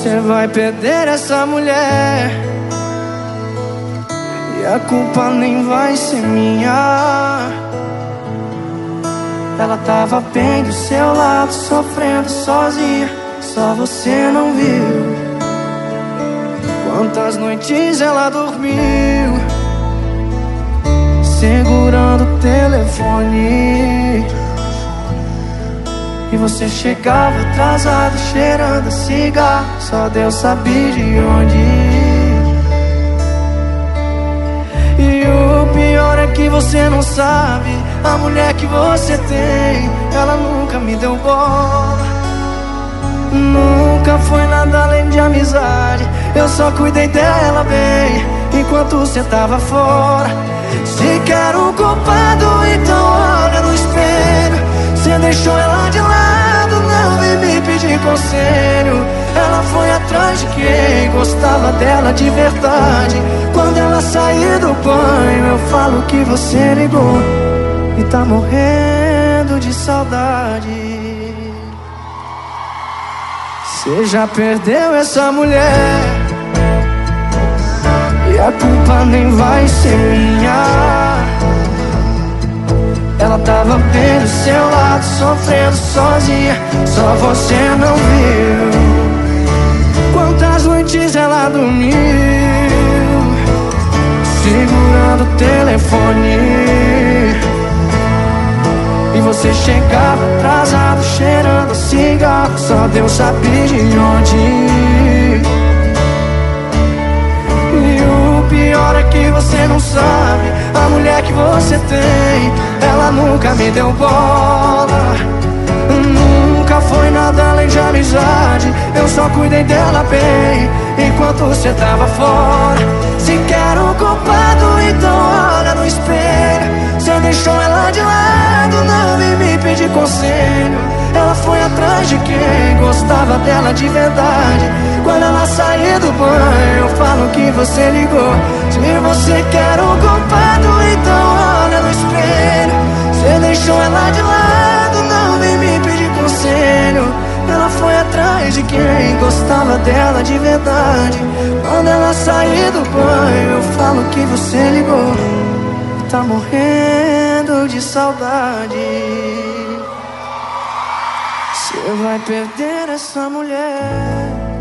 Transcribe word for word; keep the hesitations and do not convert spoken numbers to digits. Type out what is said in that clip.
Você vai perder essa mulher e a culpa nem vai ser minha. Ela tava bem do seu lado, sofrendo sozinha, só você não viu. Quantas noites ela dormiu segurando o telefone, e você chegava atrasado, cheirando a cigarro, só Deus sabia de onde ir. E o pior é que você não sabe, a mulher que você tem, ela nunca me deu bola. Nunca foi nada além de amizade, eu só cuidei dela bem enquanto você tava fora. Se quer um culpado, então olha no espelho. Você deixou ela de lado, não vem me pedir conselho. Ela foi atrás de quem gostava dela de verdade. Quando ela sair do banho, eu falo que você ligou e tá morrendo de saudade. Você já perdeu essa mulher e a culpa nem vai ser minha. Ela tava bem do seu lado, sofrendo sozinha, só você não viu. Quantas noites ela dormiu segurando o telefone, e você chegava atrasado, cheirando cigarro, só Deus sabia de onde ir. E o pior é que você não sabe, a mulher que você tem, ela nunca me deu bola. Nunca foi nada além de amizade, eu só cuidei dela bem enquanto você tava fora. Se quer um culpado, então olha no espelho. Você deixou ela de lado, não vem me pedir conselho. Ela foi atrás de quem gostava dela de verdade. Quando ela sair do banho, eu falo que você ligou. Se você quer um culpado, então olha no espelho. Você deixou ela de lado, não vem me pedir conselho. Ela foi atrás de quem gostava dela de verdade. Quando ela sair do banho, eu falo que você ligou e tá morrendo de saudade. Você vai perder essa mulher